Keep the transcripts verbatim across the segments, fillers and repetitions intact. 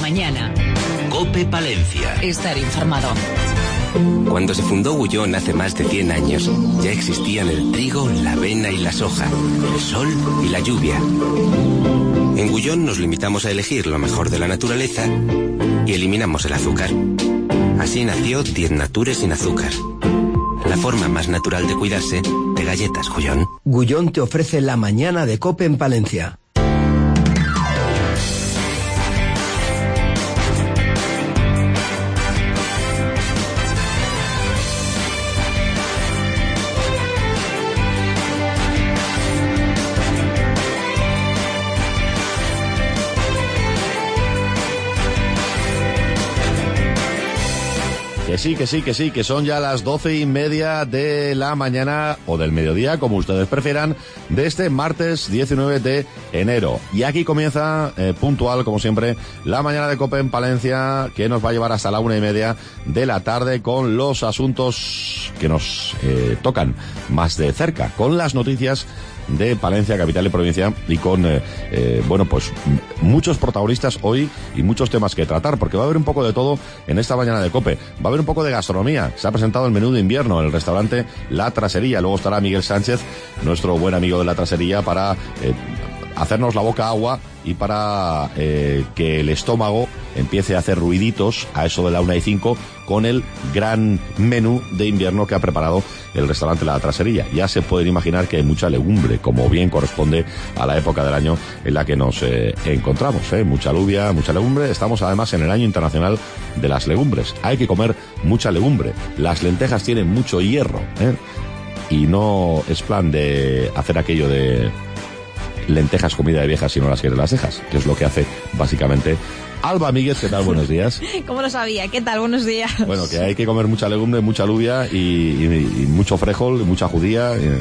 mañana. COPE Palencia. Estar informado. Cuando se fundó Gullón hace más de cien años, ya existían el trigo, la avena y la soja, el sol y la lluvia. En Gullón nos limitamos a elegir lo mejor de la naturaleza y eliminamos el azúcar. Así nació Diez Natures sin azúcar. La forma más natural de cuidarse de galletas Gullón. Gullón te ofrece la mañana de COPE en Palencia. Que sí, que sí, que sí, que son ya las doce y media de la mañana, o del mediodía, como ustedes prefieran, de este martes diecinueve de enero. Y aquí comienza, eh, puntual, como siempre, la mañana de COPE en Palencia, que nos va a llevar hasta la una y media de la tarde con los asuntos que nos eh, tocan más de cerca, con las noticias de Palencia, capital y provincia, y con, eh, eh, bueno, pues muchos protagonistas hoy y muchos temas que tratar, porque va a haber un poco de todo en esta mañana de COPE. Va a haber un poco de gastronomía. Se ha presentado el menú de invierno en el restaurante La Trasería. Luego estará Miguel Sánchez, nuestro buen amigo de La Trasería, para eh, hacernos la boca agua y para eh, que el estómago empiece a hacer ruiditos a eso de la una y cinco con el gran menú de invierno que ha preparado el restaurante La Trasería. Ya se pueden imaginar que hay mucha legumbre, como bien corresponde a la época del año en la que nos eh, encontramos, ¿eh? Mucha lluvia, mucha legumbre. Estamos además en el año internacional de las legumbres. Hay que comer mucha legumbre. Las lentejas tienen mucho hierro, ¿eh? Y no es plan de hacer aquello de lentejas comida de viejas si no las quieres las dejas, que es lo que hace básicamente Alba Míguez. ¿Qué tal? Buenos días. ¿Cómo lo sabía? ¿Qué tal? Buenos días. Bueno, que hay que comer mucha legumbre, mucha alubia y, y, y mucho frijol, y mucha judía eh,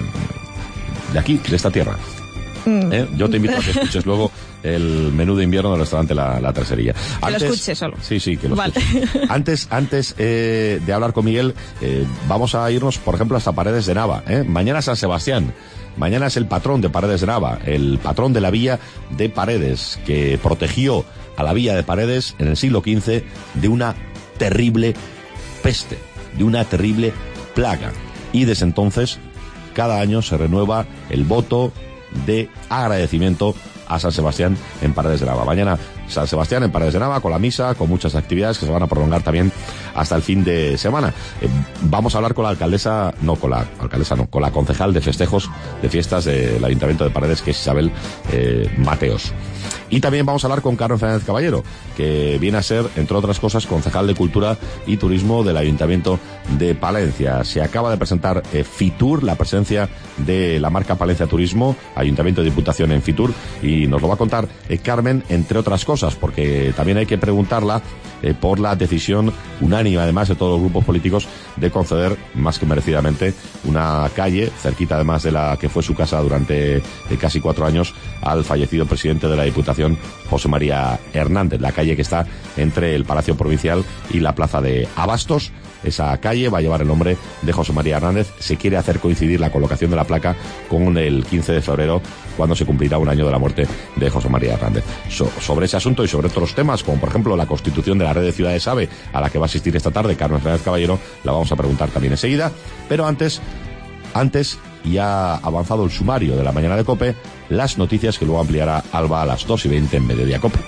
de aquí, de esta tierra. Mm. ¿Eh? Yo te invito a que escuches luego el menú de invierno del restaurante La, la Trasería. Antes, que lo escuches solo. Sí, sí, que lo vale. escuches. Antes, antes eh, de hablar con Miguel, eh, vamos a irnos, por ejemplo, hasta Paredes de Nava. ¿eh? Mañana San Sebastián. Mañana es el patrón de Paredes de Nava, el patrón de la villa de Paredes, que protegió a la villa de Paredes en el siglo quince de una terrible peste, de una terrible plaga. Y desde entonces, cada año se renueva el voto de agradecimiento a San Sebastián en Paredes de Nava. Mañana San Sebastián en Paredes de Nava, con la misa, con muchas actividades que se van a prolongar también hasta el fin de semana. Eh, vamos a hablar con la alcaldesa, no con la alcaldesa, no, con la concejal de festejos de fiestas del Ayuntamiento de Paredes, que es Isabel eh, Mateos. Y también vamos a hablar con Carmen Fernández Caballero, que viene a ser, entre otras cosas, concejal de Cultura y Turismo del Ayuntamiento de Palencia. Se acaba de presentar eh, Fitur, la presencia de la marca Palencia Turismo, Ayuntamiento de Diputación en Fitur, y nos lo va a contar eh, Carmen, entre otras cosas, porque también hay que preguntarla eh, por la decisión unánime, además, de todos los grupos políticos de conceder, más que merecidamente, una calle, cerquita además de la que fue su casa durante eh, casi cuatro años, al fallecido presidente de la Diputación, José María Hernández, la calle que está entre el Palacio Provincial y la Plaza de Abastos. Esa calle va a llevar el nombre de José María Hernández. Se quiere hacer coincidir la colocación de la placa con el quince de febrero, cuando se cumplirá un año de la muerte de José María Hernández. So, sobre ese asunto y sobre otros temas, como por ejemplo la constitución de la red de ciudades AVE, a la que va a asistir esta tarde Carmen Fernández Caballero, la vamos a preguntar también enseguida. Pero antes, antes, ya ha avanzado el sumario de la mañana de COPE, las noticias que luego ampliará Alba a las dos y veinte en Mediodía COPE.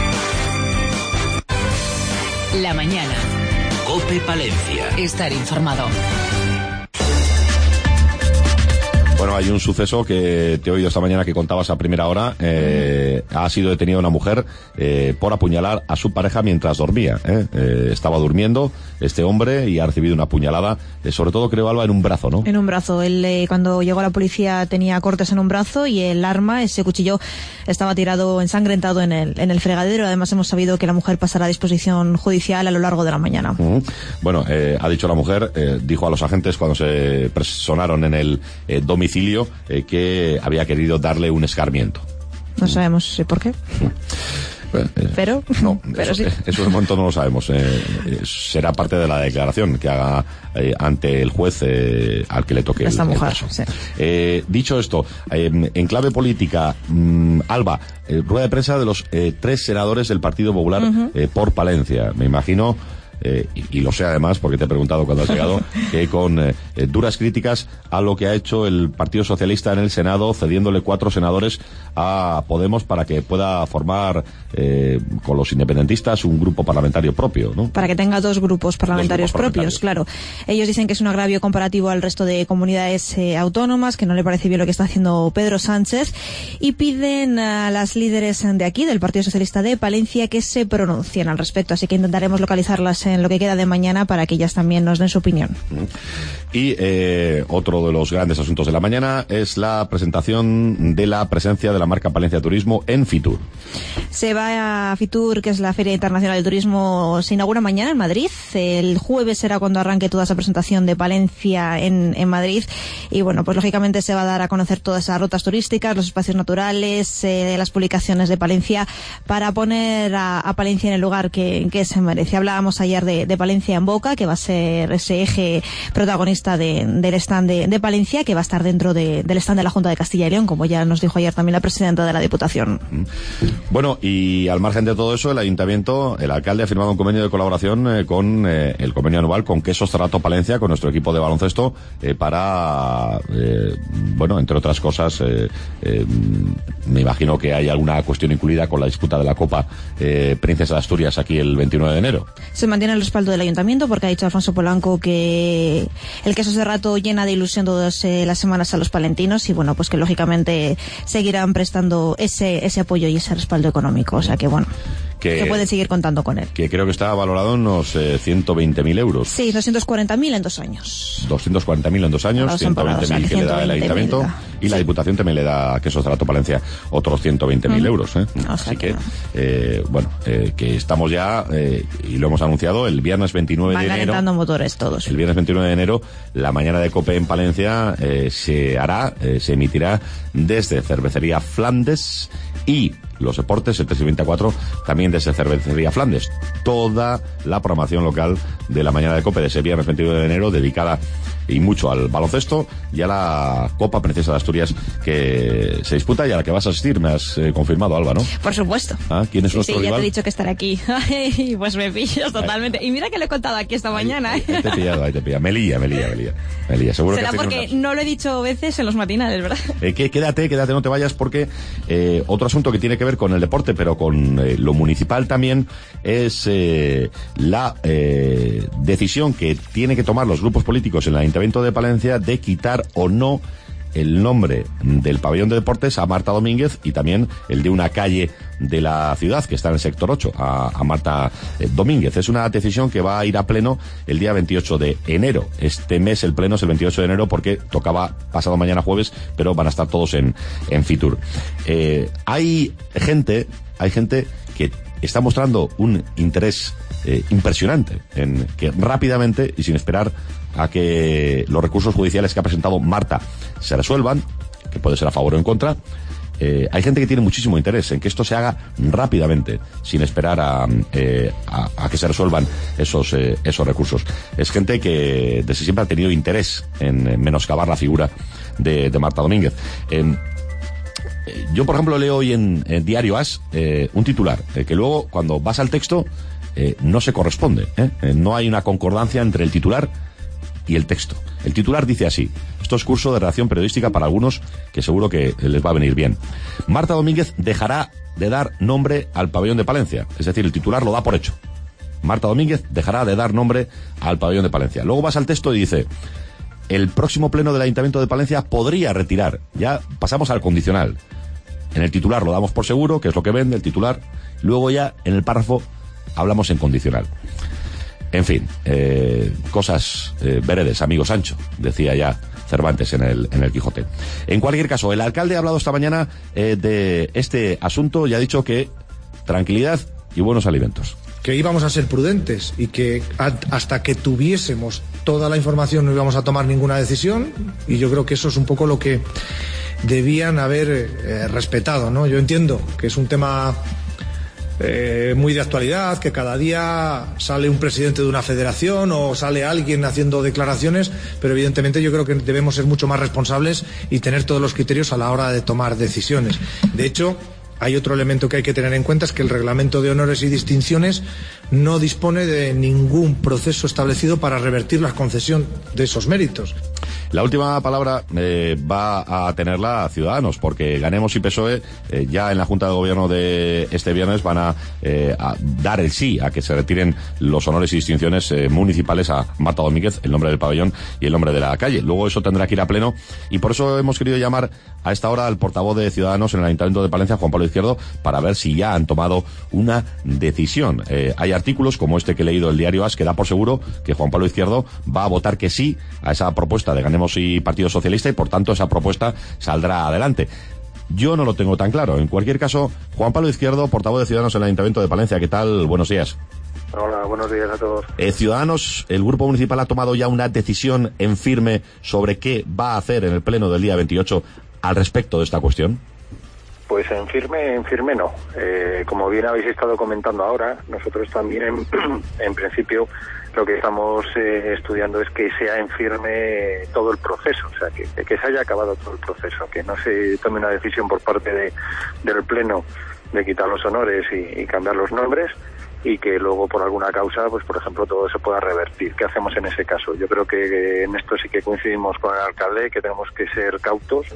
La mañana. COPE Palencia. Estar informado. Bueno, hay un suceso que te he oído esta mañana que contabas a primera hora. Eh, ha sido detenida una mujer eh, por apuñalar a su pareja mientras dormía. ¿eh? Eh, estaba durmiendo este hombre y ha recibido una puñalada, eh, sobre todo, creo, Alba, en un brazo, ¿no? En un brazo. Él, eh, cuando llegó a la policía, tenía cortes en un brazo y el arma, ese cuchillo, estaba tirado ensangrentado en el, en el fregadero. Además, hemos sabido que la mujer pasará a disposición judicial a lo largo de la mañana. Uh-huh. Bueno, eh, ha dicho la mujer, eh, dijo a los agentes cuando se personaron en el eh, domicilio, Eh, que había querido darle un escarmiento. No sabemos eh, por qué. Eh, pero, no, pero eso, sí. Eso de momento no lo sabemos. Eh, será parte de la declaración que haga eh, ante el juez eh, al que le toque Esta el, mujer, el caso. sí. Eh, dicho esto, eh, en clave política, mmm, Alba, eh, rueda de prensa de los eh, tres senadores del Partido Popular uh-huh. eh, por Palencia. Me imagino... Eh, y, y lo sé además porque te he preguntado cuando has llegado que con eh, eh, duras críticas a lo que ha hecho el Partido Socialista en el Senado, cediéndole cuatro senadores a Podemos para que pueda formar eh, con los independentistas un grupo parlamentario propio, ¿no? Para que tenga dos grupos parlamentarios dos grupos propios, parlamentarios. claro. Ellos dicen que es un agravio comparativo al resto de comunidades eh, autónomas, que no le parece bien lo que está haciendo Pedro Sánchez, y piden a las líderes de aquí, del Partido Socialista de Palencia, que se pronuncien al respecto. Así que intentaremos localizarlas en lo que queda de mañana para que ellas también nos den su opinión. Y eh, otro de los grandes asuntos de la mañana es la presentación de la presencia de la marca Palencia Turismo en Fitur. Se va a Fitur, que es la Feria Internacional del Turismo, se inaugura mañana en Madrid. El jueves será cuando arranque toda esa presentación de Palencia en, en Madrid. Y bueno, pues lógicamente se va a dar a conocer todas esas rutas turísticas, los espacios naturales, eh, las publicaciones de Palencia, para poner a, a Palencia en el lugar que, que se merece. Hablábamos ayer de, de Palencia en Boca, que va a ser ese eje protagonista de, del stand de, de Palencia, que va a estar dentro de, del stand de la Junta de Castilla y León, como ya nos dijo ayer también la presidenta de la Diputación. Bueno, y al margen de todo eso, el Ayuntamiento, el alcalde ha firmado un convenio de colaboración eh, con eh, el convenio anual con Quesos Cerrato Palencia, con nuestro equipo de baloncesto, eh, para, eh, bueno, entre otras cosas, eh, eh, me imagino que hay alguna cuestión incluida con la disputa de la Copa eh, Princesa de Asturias aquí el veintinueve de enero. Se mantiene el respaldo del Ayuntamiento, porque ha dicho Alfonso Polanco que el Quesos Cerrato llena de ilusión todas eh, las semanas a los palentinos, y bueno, pues que lógicamente seguirán prestando ese ese apoyo y ese respaldo económico, o sea que bueno, que, que pueden seguir contando con él. Que creo que está valorado en unos eh, ciento veinte mil euros. Sí, doscientos cuarenta mil en dos años. doscientos cuarenta mil en dos años, ciento veinte mil que le da el Ayuntamiento, y la Diputación también le da a Quesos Cerrato Palencia otros ciento veinte mil uh-huh. euros. ¿eh? O sea Así que, que eh, bueno, eh, que estamos ya, eh, y lo hemos anunciado, el viernes veintinueve Van de enero. calentando motores todos. El viernes veintinueve de enero, la mañana de COPE en Palencia eh, se hará, eh, se emitirá desde Cervecería Flandes, y los deportes, el tres y veinticuatro, también desde Cervecería Flandes. Toda la programación local de la mañana de COPE de ese viernes veintinueve de enero, dedicada y mucho al baloncesto y a la Copa Princesa de Asturias que se disputa y a la que vas a asistir. Me has eh, confirmado, Alba, ¿no? Por supuesto. ¿Ah? ¿Quién es sí, nuestro sí, rival? Ya te he dicho que estaré aquí. Ay, pues me pillas totalmente. Y mira que lo he contado aquí esta mañana. Ahí, ahí te he pillado, ahí te he pillado. Me lía, me lía, me lía. Me lía. Seguro Será que porque una... no lo he dicho veces en los matinales, ¿verdad? Eh, que, quédate, quédate, no te vayas, porque eh, otro asunto que tiene que ver con el deporte, pero con eh, lo municipal también, es eh, la eh, decisión que tiene que tomar los grupos políticos en el Ayuntamiento de Palencia de quitar o no el nombre del pabellón de deportes a Marta Domínguez, y también el de una calle de la ciudad que está en el sector ocho, a, a Marta eh, Domínguez. Es una decisión que va a ir a pleno el día veintiocho de enero. Este mes el pleno es el veintiocho de enero porque tocaba pasado mañana jueves, pero van a estar todos en, en Fitur. Eh, hay gente, hay gente que está mostrando un interés eh, impresionante en que rápidamente y sin esperar a que los recursos judiciales que ha presentado Marta se resuelvan, que puede ser a favor o en contra, eh, hay gente que tiene muchísimo interés en que esto se haga rápidamente, sin esperar a, eh, a, a que se resuelvan esos eh, esos recursos. Es gente que desde siempre ha tenido interés en, en menoscabar la figura de, de Marta Domínguez. Eh, yo, por ejemplo, leo hoy en, en Diario As eh, un titular eh, que luego, cuando vas al texto, eh, no se corresponde. ¿eh? Eh, no hay una concordancia entre el titular y el texto. El titular dice así: esto es curso de redacción periodística para algunos que seguro que les va a venir bien. Marta Domínguez dejará de dar nombre al pabellón de Palencia. Es decir, el titular lo da por hecho. Marta Domínguez dejará de dar nombre al pabellón de Palencia. Luego vas al texto y dice: el próximo pleno del Ayuntamiento de Palencia podría retirar. Ya pasamos al condicional. En el titular lo damos por seguro, que es lo que vende el titular. Luego ya en el párrafo hablamos en condicional. En fin, eh, cosas eh, veredes, amigo Sancho, decía ya Cervantes en el, en el Quijote. En cualquier caso, el alcalde ha hablado esta mañana eh, de este asunto y ha dicho que tranquilidad y buenos alimentos. Que íbamos a ser prudentes y que hasta que tuviésemos toda la información no íbamos a tomar ninguna decisión, y yo creo que eso es un poco lo que debían haber eh, respetado, ¿no? Yo entiendo que es un tema eh, muy de actualidad, que cada día sale un presidente de una federación o sale alguien haciendo declaraciones, pero evidentemente yo creo que debemos ser mucho más responsables y tener todos los criterios a la hora de tomar decisiones. De hecho, hay otro elemento que hay que tener en cuenta, es que el reglamento de honores y distinciones no dispone de ningún proceso establecido para revertir la concesión de esos méritos. La última palabra eh, va a tenerla Ciudadanos, porque Ganemos y P S O E eh, ya en la Junta de Gobierno de este viernes van a, eh, a dar el sí a que se retiren los honores y distinciones eh, municipales a Marta Domínguez, el nombre del pabellón y el nombre de la calle. Luego eso tendrá que ir a pleno, y por eso hemos querido llamar a esta hora al portavoz de Ciudadanos en el Ayuntamiento de Palencia, Juan Pablo Izquierdo, para ver si ya han tomado una decisión. Eh, hay artículos como este que he leído el diario As que da por seguro que Juan Pablo Izquierdo va a votar que sí a esa propuesta de Ganemos y Partido Socialista, y por tanto esa propuesta saldrá adelante. Yo no lo tengo tan claro. En cualquier caso, Juan Pablo Izquierdo, portavoz de Ciudadanos en el Ayuntamiento de Palencia, ¿qué tal? Buenos días. Hola, buenos días a todos. Eh, Ciudadanos, el Grupo Municipal ha tomado ya una decisión en firme sobre qué va a hacer en el pleno del día veintiocho al respecto de esta cuestión. Pues en firme, en firme no. Eh, como bien habéis estado comentando ahora, nosotros también en, en principio lo que estamos eh, estudiando es que sea en firme todo el proceso, o sea, que, que se haya acabado todo el proceso, que no se tome una decisión por parte de, del Pleno de quitar los honores y, y cambiar los nombres, y que luego por alguna causa, pues por ejemplo, todo se pueda revertir. ¿Qué hacemos en ese caso? Yo creo que en esto sí que coincidimos con el alcalde, que tenemos que ser cautos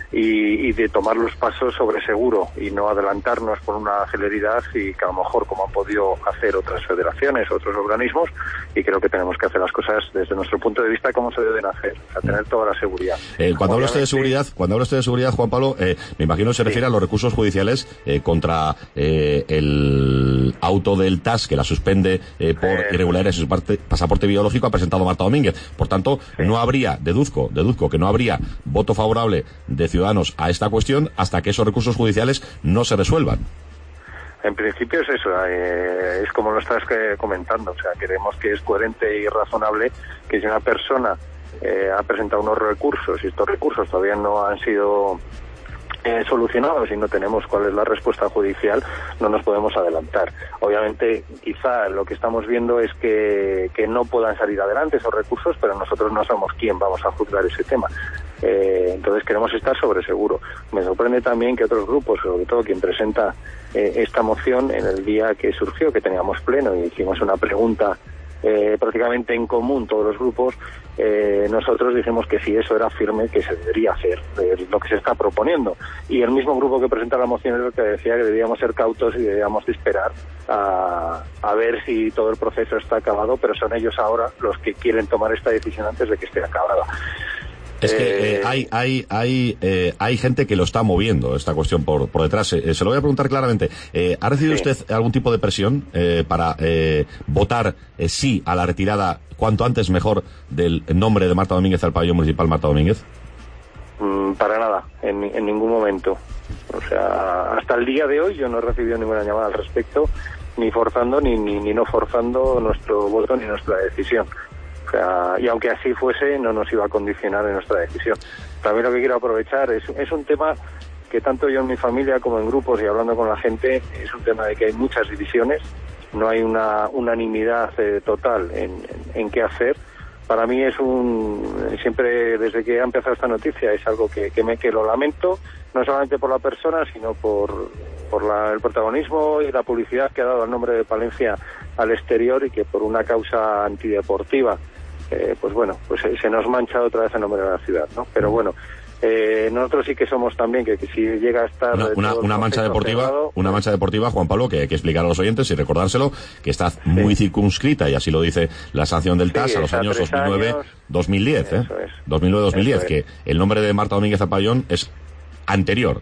y, y de tomar los pasos sobre seguro y no adelantarnos por una celeridad, y que a lo mejor, como han podido hacer otras federaciones, otros organismos, y creo que tenemos que hacer las cosas desde nuestro punto de vista como se deben hacer, o sea, tener toda la seguridad. Eh, cuando habla usted de seguridad, cuando habla usted de seguridad, Juan Pablo, eh, me imagino que se refiere sí. a los recursos judiciales eh, contra eh, el auto del T A S que la suspende eh, por eh, irregularidades en su parte, pasaporte biológico, ha presentado Marta Domínguez. Por tanto, sí. no habría, deduzco, deduzco que no habría voto favorable de Ciudadanos a esta cuestión hasta que esos recursos judiciales no se resuelvan. En principio es eso, eh, es como lo estás eh, comentando, o sea, creemos que es coherente y razonable que si una persona eh, ha presentado unos recursos y estos recursos todavía no han sido eh, solucionados y no tenemos cuál es la respuesta judicial, no nos podemos adelantar. Obviamente, quizá lo que estamos viendo es que, que no puedan salir adelante esos recursos, pero nosotros no somos quien vamos a juzgar ese tema. Eh, entonces queremos estar sobre seguro. Me sorprende también que otros grupos, sobre todo quien presenta eh, esta moción, en el día que surgió, que teníamos pleno y hicimos una pregunta eh, prácticamente en común todos los grupos, eh, nosotros dijimos que si eso era firme, que se debería hacer, eh, lo que se está proponiendo. Y el mismo grupo que presenta la moción es el que decía que debíamos ser cautos y debíamos de esperar a, a ver si todo el proceso está acabado, pero son ellos ahora los que quieren tomar esta decisión antes de que esté acabada. Es que eh, hay hay hay eh, hay gente que lo está moviendo esta cuestión por por detrás. Eh, se lo voy a preguntar claramente. Eh, ¿Ha recibido sí. usted algún tipo de presión eh, para eh, votar eh, sí a la retirada cuanto antes mejor del nombre de Marta Domínguez al pabellón municipal Marta Domínguez? Mm, para nada, en, en ningún momento. O sea, hasta el día de hoy yo no he recibido ninguna llamada al respecto, ni forzando ni ni, ni no forzando nuestro voto ni nuestra decisión. O sea, y aunque así fuese, no nos iba a condicionar en nuestra decisión. También lo que quiero aprovechar es, es un tema que tanto yo en mi familia como en grupos y hablando con la gente, es un tema de que hay muchas divisiones, no hay una unanimidad eh, total en, en, en qué hacer. Para mí es un, siempre desde que ha empezado esta noticia, es algo que, que me que lo lamento, no solamente por la persona, sino por, por la, el protagonismo y la publicidad que ha dado el nombre de Palencia al exterior, y que por una causa antideportiva, eh, pues bueno, pues se, se nos mancha otra vez el nombre de la ciudad, ¿no? Pero bueno, eh, nosotros sí que somos también, que, que si llega a estar... Una, una, una mancha deportiva, cerrado, una mancha deportiva, Juan Pablo, que hay que explicar a los oyentes y recordárselo, que está sí. muy circunscrita, y así lo dice la sanción del T A S, sí, a los años dos mil nueve dos mil diez, ¿eh? dos mil nueve dos mil diez, que el nombre de Marta Domínguez al pabellón es anterior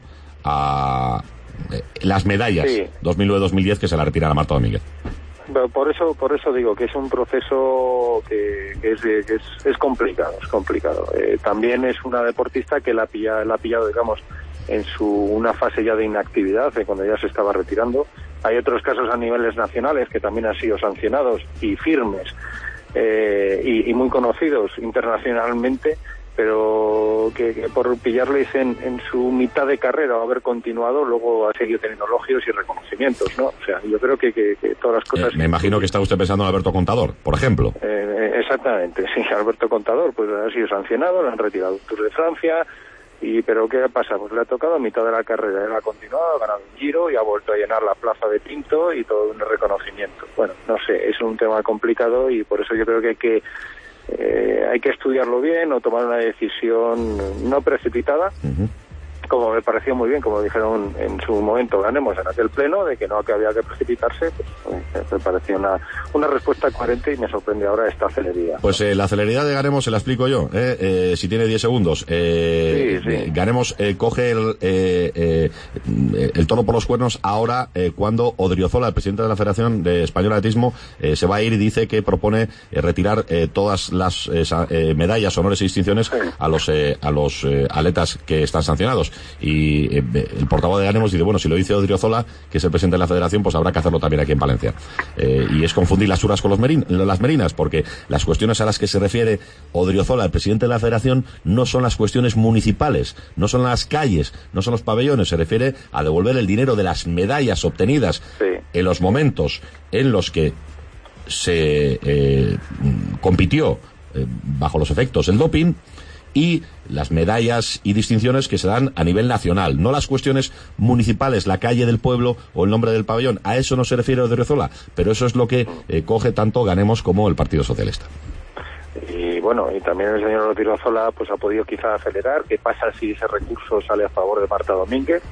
a eh, las medallas sí. dos mil nueve dos mil diez que se la retiran a Marta Domínguez. Por eso, por eso digo que es un proceso que, que, es, que es, es complicado, es complicado. Eh, también es una deportista que la ha pillado, la ha pillado, digamos, en su una fase ya de inactividad, de cuando ya se estaba retirando. Hay otros casos a niveles nacionales que también han sido sancionados y firmes eh, y, y muy conocidos internacionalmente, pero que, que por pillarle en, en su mitad de carrera o haber continuado, luego ha seguido teniendo elogios y reconocimientos, ¿no? O sea, yo creo que, que, que todas las cosas... Eh, me imagino que está usted pensando en Alberto Contador, por ejemplo. Eh, exactamente, sí, Alberto Contador, pues ha sido sancionado, le han retirado el Tour de Francia, y pero ¿qué pasa? Pues le ha tocado a mitad de la carrera, él ha continuado, ha ganado un Giro y ha vuelto a llenar la plaza de Pinto y todo un reconocimiento. Bueno, no sé, es un tema complicado y por eso yo creo que hay que Eh, hay que estudiarlo bien o tomar una decisión no precipitada, uh-huh. como me pareció muy bien, como dijeron en su momento, ganemos en aquel pleno, de que no que había que precipitarse, pues eh, me pareció una, una respuesta coherente y me sorprende ahora esta celeridad. Pues eh, la celeridad de Ganemos se la explico yo, eh, eh, si tiene diez segundos. Eh, sí, sí. Ganemos eh, coge el, eh, eh, el toro por los cuernos ahora eh, cuando Odriozola, el presidente de la Federación de Española de Atletismo, eh, se va a ir y dice que propone eh, retirar eh, todas las eh, eh, medallas, honores y distinciones sí. a los eh, a los eh, atletas que están sancionados. Y eh, el portavoz de Ganemos dice, bueno, si lo dice Odriozola, que es el presidente de la Federación, pues habrá que hacerlo también aquí en Palencia. Eh, y es confundir las uras con los merin, las merinas, porque las cuestiones a las que se refiere Odriozola, el presidente de la Federación, no son las cuestiones municipales, no son las calles, no son los pabellones, se refiere a devolver el dinero de las medallas obtenidas sí. en los momentos en los que se eh, compitió eh, bajo los efectos del doping, y las medallas y distinciones que se dan a nivel nacional, no las cuestiones municipales, la calle del pueblo o el nombre del pabellón. A eso no se refiere Odriozola, pero eso es lo que eh, coge tanto Ganemos como el Partido Socialista. Y bueno, y también el señor Odriozola pues ha podido quizá acelerar. ¿Qué pasa si ese recurso sale a favor de Marta Domínguez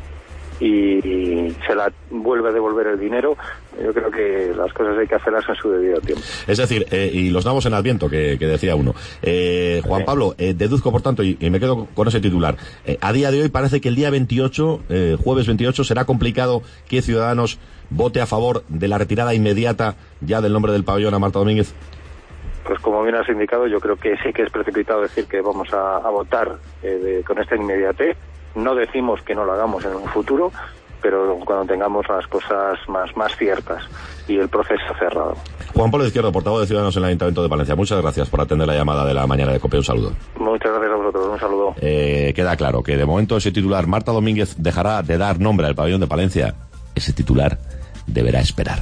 y se la vuelve a devolver el dinero? Yo creo que las cosas hay que hacerlas en su debido tiempo. Es decir, eh, y los damos en Adviento, que, que decía uno. Eh, Juan sí. Pablo, eh, deduzco por tanto, y, y me quedo con ese titular, eh, a día de hoy parece que el día veintiocho, eh, jueves veintiocho, será complicado que Ciudadanos vote a favor de la retirada inmediata ya del nombre del pabellón a Marta Domínguez. Pues como bien has indicado, yo creo que sí que es precipitado decir que vamos a, a votar eh, de, con esta inmediatez. No decimos que no lo hagamos en un futuro, pero cuando tengamos las cosas más, más ciertas y el proceso cerrado. Juan Pablo Izquierdo, portavoz de Ciudadanos en el Ayuntamiento de Palencia. Muchas gracias por atender la llamada de la mañana de COPE. Un saludo. Muchas gracias a vosotros. Un saludo. Eh, queda claro que de momento ese titular, Marta Domínguez dejará de dar nombre al pabellón de Palencia. Ese titular deberá esperar.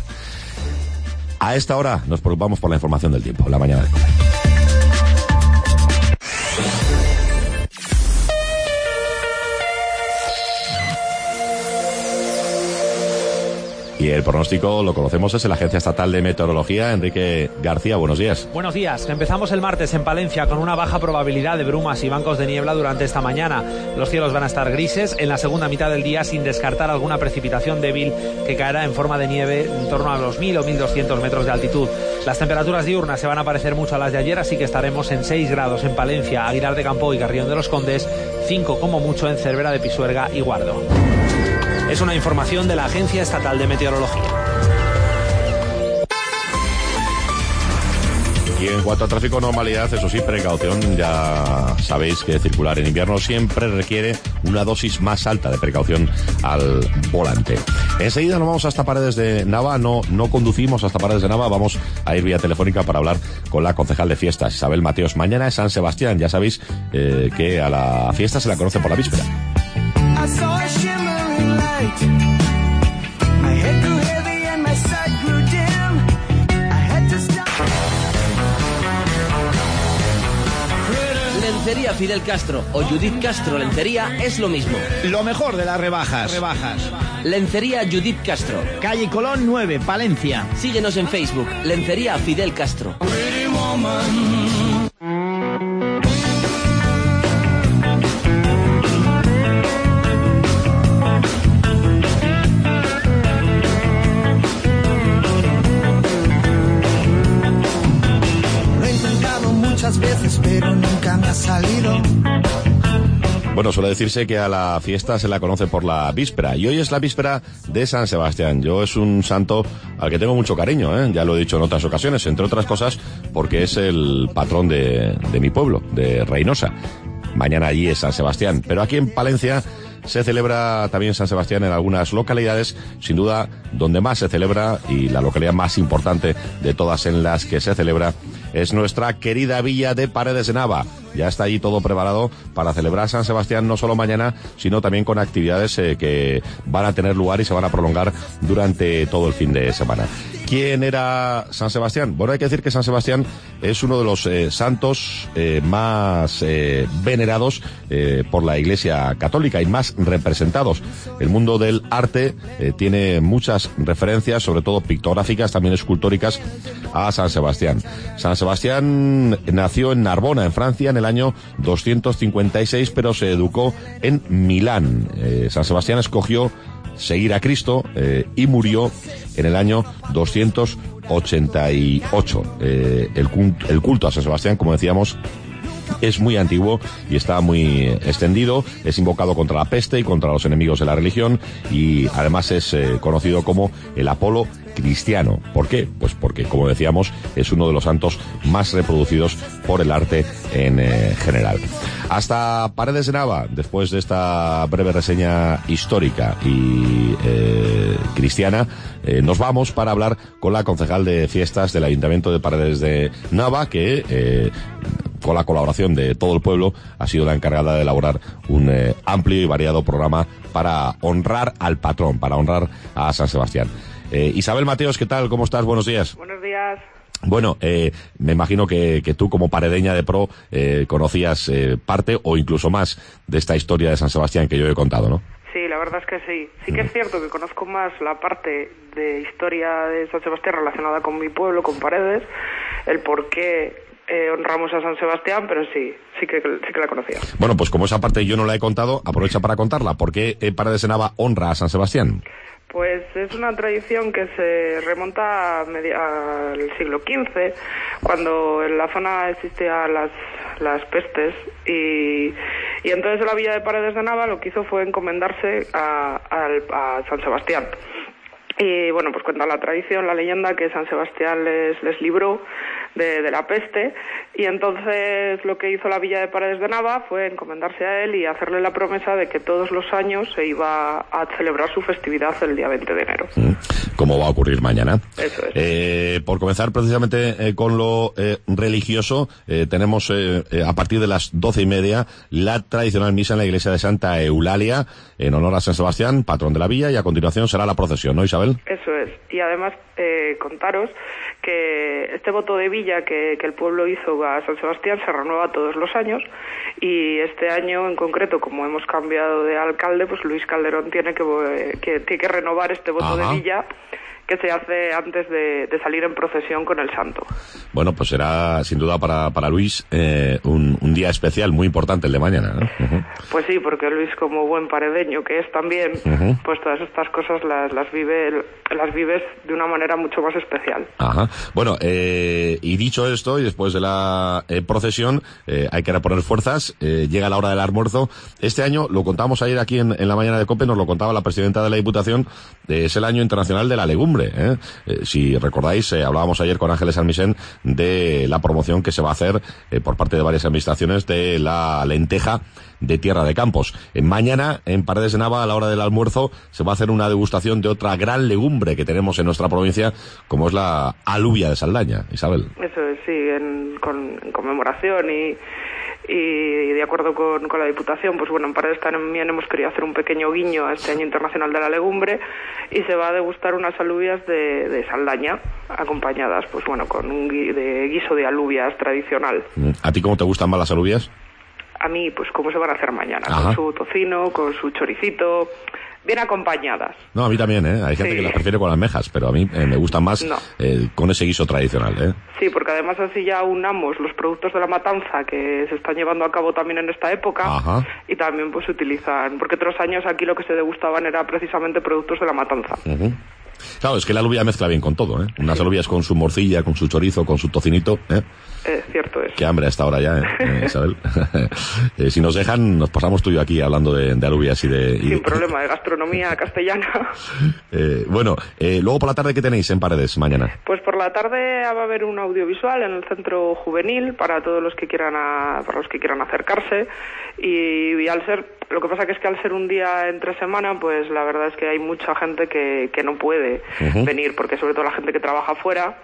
A esta hora nos preocupamos por la información del tiempo. La mañana de COPE. Y el pronóstico lo conocemos desde la Agencia Estatal de Meteorología. Enrique García, buenos días. Buenos días. Empezamos el martes en Palencia con una baja probabilidad de brumas y bancos de niebla durante esta mañana. Los cielos van a estar grises en la segunda mitad del día, sin descartar alguna precipitación débil que caerá en forma de nieve en torno a los mil o mil doscientos metros de altitud. Las temperaturas diurnas se van a parecer mucho a las de ayer, así que estaremos en seis grados en Palencia, Aguilar de Campo y Carrión de los Condes, cinco como mucho en Cervera de Pisuerga y Guardo. Es una información de la Agencia Estatal de Meteorología. Y en cuanto a tráfico, normalidad, eso sí, precaución. Ya sabéis que circular en invierno siempre requiere una dosis más alta de precaución al volante. Enseguida nos vamos hasta Paredes de Nava. No, no conducimos hasta Paredes de Nava. Vamos a ir vía telefónica para hablar con la concejal de fiestas, Isabel Mateos. Mañana es San Sebastián. Ya sabéis eh, que a la fiesta se la conoce por la víspera. Lencería Fidel Castro o Judith Castro Lencería es lo mismo. Lo mejor de las rebajas. Rebajas. Lencería Judith Castro. Calle Colón nueve, Palencia. Síguenos en Facebook, Lencería Fidel Castro. Veces, pero nunca me ha salido. Bueno, suele decirse que a la fiesta se la conoce por la víspera, y hoy es la víspera de San Sebastián. Yo es un santo al que tengo mucho cariño, ¿eh? Ya lo he dicho en otras ocasiones, entre otras cosas porque es el patrón de, de mi pueblo, de Reynosa. Mañana allí es San Sebastián, pero aquí en Palencia se celebra también San Sebastián en algunas localidades, sin duda donde más se celebra y la localidad más importante de todas en las que se celebra es nuestra querida villa de Paredes de Nava. ya está ahí todo preparado para celebrar San Sebastián no solo mañana, sino también con actividades eh, que van a tener lugar y se van a prolongar durante todo el fin de semana. ¿Quién era San Sebastián? Bueno, hay que decir que San Sebastián es uno de los eh, santos eh, más eh, venerados eh, por la Iglesia Católica y más representados. El mundo del arte eh, tiene muchas referencias, sobre todo pictográficas, también escultóricas, a San Sebastián. San Sebastián nació en Narbona, en Francia, en el año doscientos cincuenta y seis, pero se educó en Milán. Eh, San Sebastián escogió seguir a Cristo eh, y murió en el año doscientos ochenta y ocho. Eh, el, culto, el culto a San Sebastián, como decíamos, es muy antiguo y está muy extendido. Es invocado contra la peste y contra los enemigos de la religión, y además es eh, conocido como el Apolo cristiano. ¿Por qué? Pues porque, como decíamos, es uno de los santos más reproducidos por el arte en eh, general. Hasta Paredes de Nava, después de esta breve reseña histórica y eh, cristiana, eh, nos vamos para hablar con la concejal de fiestas del Ayuntamiento de Paredes de Nava, que eh, con la colaboración de todo el pueblo ha sido la encargada de elaborar un eh, amplio y variado programa para honrar al patrón, para honrar a San Sebastián. Eh, Isabel Mateos, ¿qué tal? ¿Cómo estás? Buenos días. Buenos días. Bueno, eh, me imagino que, que tú, como paredeña de pro, eh, conocías eh, parte o incluso más de esta historia de San Sebastián que yo he contado, ¿no? Sí, la verdad es que sí. Sí que es cierto que conozco más la parte de historia de San Sebastián relacionada con mi pueblo, con Paredes, el por qué eh, honramos a San Sebastián, pero sí, sí que, sí que la conocía. Bueno, pues como esa parte yo no la he contado, aprovecha para contarla. ¿Por qué eh, Paredes de Nava honra a San Sebastián? Pues es una tradición que se remonta a media, al siglo quince, cuando en la zona existían las, las pestes, y, y entonces la villa de Paredes de Nava lo que hizo fue encomendarse a, a, a San Sebastián. Y bueno, pues cuenta la tradición, la leyenda, que San Sebastián les, les libró de, de la peste, y entonces lo que hizo la villa de Paredes de Nava fue encomendarse a él y hacerle la promesa de que todos los años se iba a celebrar su festividad el día veinte de enero. Como va a ocurrir mañana. Eso es. Eh, por comenzar precisamente eh, con lo eh, religioso, eh, tenemos eh, eh, a partir de las doce y media la tradicional misa en la iglesia de Santa Eulalia, en honor a San Sebastián, patrón de la villa, y a continuación será la procesión, ¿no, Isabel? Eso es. Y además eh, contaros que este voto de villa que, que el pueblo hizo a San Sebastián se renueva todos los años, y este año en concreto, como hemos cambiado de alcalde, pues Luis Calderón tiene que, que, tiene que renovar este voto Ajá. de villa, que se hace antes de, de salir en procesión con el santo. Bueno, pues será sin duda para, para Luis eh, un, un día especial, muy importante el de mañana, ¿no? Uh-huh. Pues sí, porque Luis, como buen paredeño que es también, uh-huh. pues todas estas cosas las, las vive las vives de una manera mucho más especial. Ajá. Bueno, eh, y dicho esto, y después de la eh, procesión, eh, hay que reponer fuerzas, eh, llega la hora del almuerzo. Este año, lo contamos ayer aquí en, en la mañana de COPE, nos lo contaba la presidenta de la Diputación, eh, es el año internacional de la legumbre. ¿Eh? Eh, si recordáis, eh, hablábamos ayer con Ángeles Almisen de la promoción que se va a hacer eh, por parte de varias administraciones de la lenteja de Tierra de Campos. Eh, mañana, en Paredes de Nava, a la hora del almuerzo, se va a hacer una degustación de otra gran legumbre que tenemos en nuestra provincia, como es la alubia de Saldaña. Isabel. Eso es, sí, en, con, en conmemoración y y de acuerdo con, con la Diputación, pues bueno, en Paredes también hemos querido hacer un pequeño guiño a este año internacional de la legumbre, y se va a degustar unas alubias de, de Saldaña, acompañadas, pues bueno, con un gui, de guiso de alubias tradicional. ¿A ti cómo te gustan más las alubias? A mí, pues cómo se van a hacer mañana, Ajá. con su tocino, con su choricito, bien acompañadas. No, a mí también, ¿eh? Hay gente sí. que las prefiere con almejas, pero a mí eh, me gustan más no. eh, con ese guiso tradicional, ¿eh? Sí, porque además así ya unamos los productos de la matanza que se están llevando a cabo también en esta época. Ajá. Y también pues se utilizan, porque otros años aquí lo que se degustaban era precisamente productos de la matanza. Uh-huh. Claro, es que la alubia mezcla bien con todo, ¿eh? Unas sí. alubias con su morcilla, con su chorizo, con su tocinito, ¿eh? Eh, cierto es. Qué hambre a esta hora ya, ¿eh, Isabel? eh, si nos dejan, nos pasamos tú y yo aquí hablando de, de alubias y de... Y Sin problema, de gastronomía castellana. eh, bueno, eh, luego por la tarde, ¿qué tenéis en Paredes mañana? Pues por la tarde va a haber un audiovisual en el centro juvenil para todos los que quieran a, para los que quieran acercarse, y, y al ser, lo que pasa que es que al ser un día entre semana, pues la verdad es que hay mucha gente que, que no puede uh-huh. venir, porque sobre todo la gente que trabaja fuera,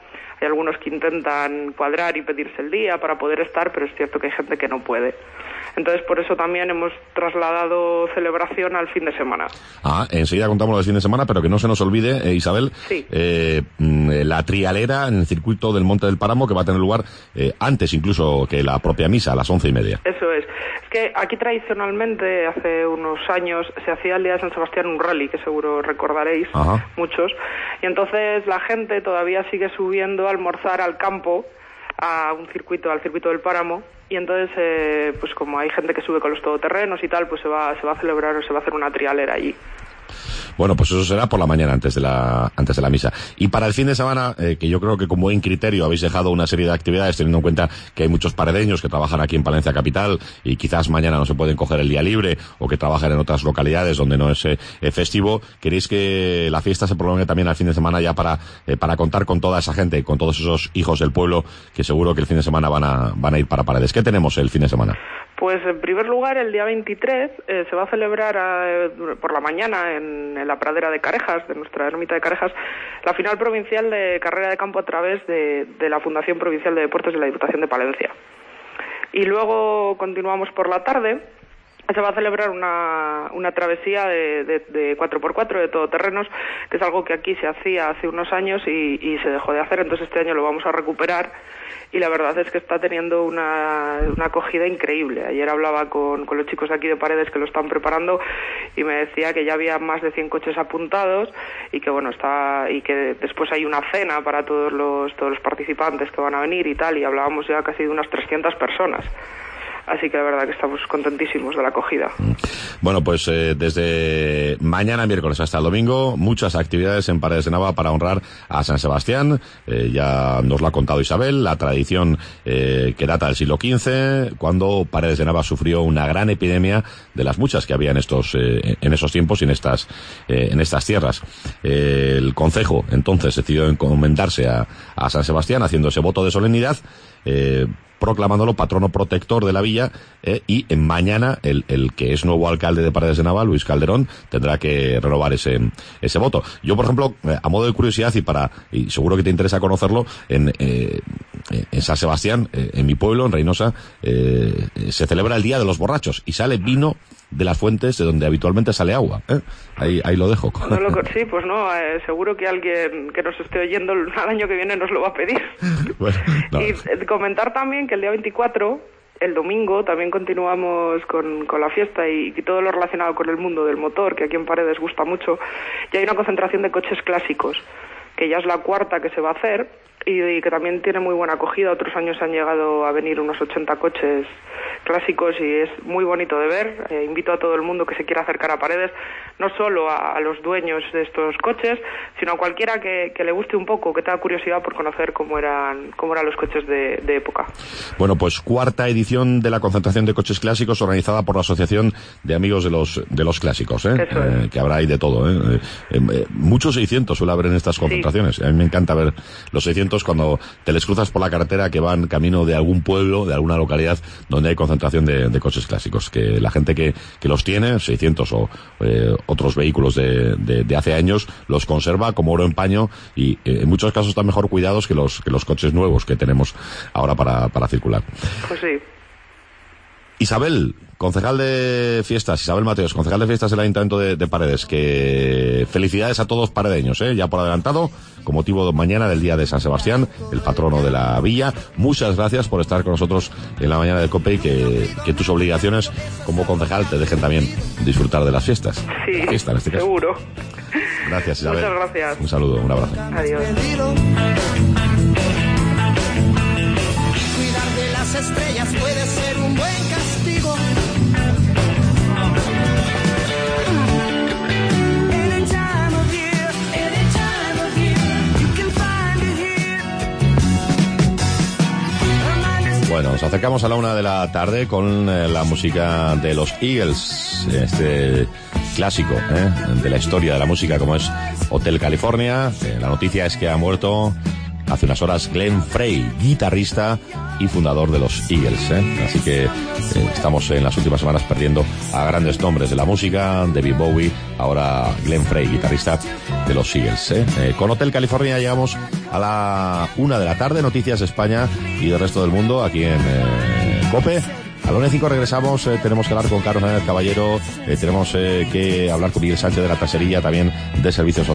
Hay algunos que intentan cuadrar y pedirse el día para poder estar, pero es cierto que hay gente que no puede. Entonces, por eso también hemos trasladado celebración al fin de semana. Ah, enseguida contamos lo del fin de semana, pero que no se nos olvide, eh, Isabel, sí. eh, la trialera en el circuito del Monte del Páramo, que va a tener lugar eh, antes incluso que la propia misa, a las once y media. Eso es. Es que aquí tradicionalmente, hace unos años, se hacía el día de San Sebastián un rally, que seguro recordaréis. Ajá. Muchos. Y entonces la gente todavía sigue subiendo a almorzar al campo, a un circuito, al circuito del Páramo, y entonces, eh, pues como hay gente que sube con los todoterrenos y tal, pues se va, se va a celebrar, se va a hacer una trialera allí. Bueno, pues eso será por la mañana antes de la antes de la misa. Y para el fin de semana, eh, que yo creo que con buen criterio habéis dejado una serie de actividades, teniendo en cuenta que hay muchos paredeños que trabajan aquí en Palencia Capital y quizás mañana no se pueden coger el día libre o que trabajan en otras localidades donde no es eh, festivo. ¿Queréis que la fiesta se prolongue también al fin de semana ya para eh, para contar con toda esa gente, con todos esos hijos del pueblo que seguro que el fin de semana van a van a ir para Paredes? ¿Qué tenemos el fin de semana? Pues en primer lugar, el día veintitrés eh, se va a celebrar eh, por la mañana en, en la pradera de Carejas, de nuestra ermita de Carejas, la final provincial de carrera de campo a través de, de la Fundación Provincial de Deportes de la Diputación de Palencia. Y luego continuamos por la tarde. Se va a celebrar una, una travesía de, de, de cuatro por cuatro, de todoterrenos, que es algo que aquí se hacía hace unos años y, y se dejó de hacer, entonces este año lo vamos a recuperar y la verdad es que está teniendo una, una acogida increíble. Ayer hablaba con, con los chicos de aquí de Paredes que lo están preparando y me decía que ya había más de cien coches apuntados y que bueno está y que después hay una cena para todos los, todos los participantes que van a venir y tal, y hablábamos ya casi de unas trescientas personas. Así que la verdad que estamos contentísimos de la acogida. Bueno, pues eh, desde mañana miércoles hasta el domingo, muchas actividades en Paredes de Nava para honrar a San Sebastián. Eh, ya nos lo ha contado Isabel, la tradición eh, que data del siglo quince, cuando Paredes de Nava sufrió una gran epidemia de las muchas que había en estos eh, en esos tiempos y en estas eh, en estas tierras. Eh, el concejo entonces decidió encomendarse a, a San Sebastián haciendo ese voto de solemnidad, eh, proclamándolo patrono protector de la villa, eh, y en mañana el, el que es nuevo alcalde de Paredes de Nava, Luis Calderón, tendrá que renovar ese ese voto. Yo, por ejemplo, eh, a modo de curiosidad y para y seguro que te interesa conocerlo, en eh, en San Sebastián, eh, en mi pueblo, en Reynosa, eh, se celebra el Día de los Borrachos y sale vino de las fuentes de donde habitualmente sale agua. ¿eh? Ahí, ahí lo dejo. No lo, sí, pues no, eh, seguro que alguien que nos esté oyendo el año que viene nos lo va a pedir. Bueno, no. Y eh, comentar también que el día veinticuatro, el domingo, también continuamos con, con la fiesta y, y todo lo relacionado con el mundo del motor, que aquí en Paredes gusta mucho, y hay una concentración de coches clásicos, que ya es la cuarta que se va a hacer, y, y que también tiene muy buena acogida. Otros años han llegado a venir unos ochenta coches clásicos y es muy bonito de ver. Eh, invito a todo el mundo que se quiera acercar a Paredes, no solo a, a los dueños de estos coches, sino a cualquiera que, que le guste un poco, que tenga curiosidad por conocer cómo eran cómo eran los coches de, de época. Bueno, pues cuarta edición de la concentración de coches clásicos organizada por la Asociación de Amigos de los de los Clásicos, ¿eh? Eso es. Eh, que habrá ahí de todo, ¿eh? Eh, eh, muchos seiscientos suele haber en estas concentraciones. Sí. A mí me encanta ver los seiscientos cuando te les cruzas por la carretera que van camino de algún pueblo, de alguna localidad donde hay concentración de, de coches clásicos, que la gente que, que los tiene, seiscientos o eh, otros vehículos de, de, de hace años, los conserva como oro en paño y eh, en muchos casos están mejor cuidados que los que los coches nuevos que tenemos ahora para, para circular. Pues sí. Isabel, concejal de fiestas, Isabel Mateos, concejal de fiestas del Ayuntamiento de, de Paredes, que felicidades a todos paredeños, ¿eh? Ya por adelantado, con motivo de mañana del Día de San Sebastián, el patrono de la villa. Muchas gracias por estar con nosotros en la mañana de COPE y que, que tus obligaciones como concejal te dejen también disfrutar de las fiestas. Sí, fiesta, en este caso. Seguro. Gracias, Isabel. Muchas gracias. Un saludo, un abrazo. Adiós. Cuidar de las estrellas puede ser un buen castigo. Bueno, nos acercamos a la una de la tarde con eh, la música de los Eagles, este clásico eh, de la historia de la música como es Hotel California. Eh, la noticia es que ha muerto hace unas horas Glenn Frey, guitarrista y fundador de los Eagles, ¿eh? Así que eh, estamos en las últimas semanas perdiendo a grandes nombres de la música, David Bowie, ahora Glenn Frey, guitarrista de los Eagles, ¿eh? Eh, con Hotel California llegamos a la una de la tarde, noticias de España y del resto del mundo aquí en eh, COPE. A las nueve y cinco regresamos, eh, tenemos que hablar con Carlos Sánchez Caballero, eh, tenemos eh, que hablar con Miguel Sánchez de la Taserilla, también de Servicios